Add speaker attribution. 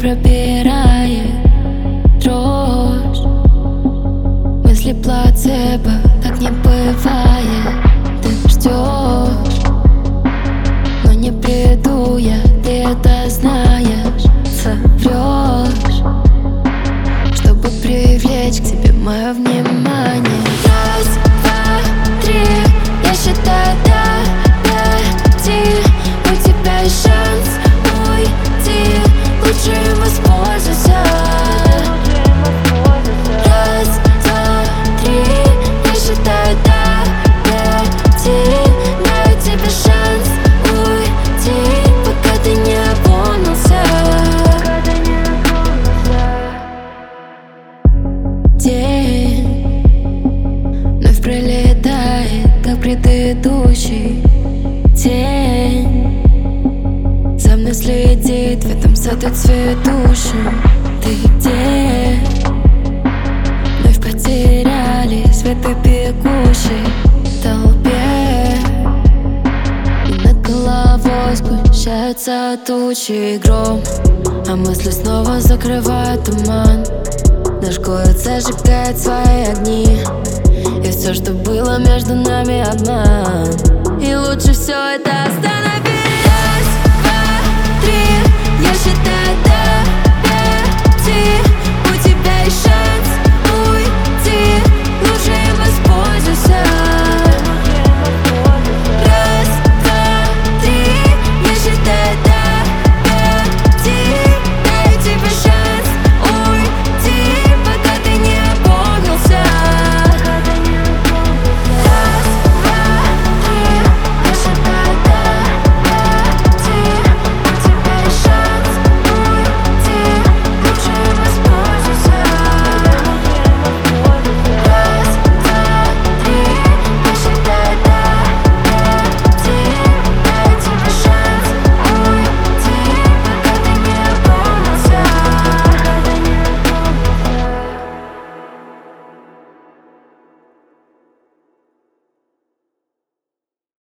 Speaker 1: пробирает дрожь. Мысли плацебо, так не бывает. Ты ждешь, но не приду я, ты это знаешь. Соврешь, чтобы привлечь к себе мое внимание. Раз, два, три, я считаю до 5. У тебя есть шанс уйти, лучше им воспользуйся. Раз, два, три, я считаю до 5. Даю тебе шанс уйти, пока ты не опомнился. День вновь пролетает, как предыдущий. Тень за мной следит в этом саду цветущем. Ты где? Вновь потерялись в этой бегущей толпе, и над головой сгущаются тучи и гром, а мысли снова закрывают туман. Наш город зажигает свои огни, и все, что было между нами, обман. И лучше все это остановить.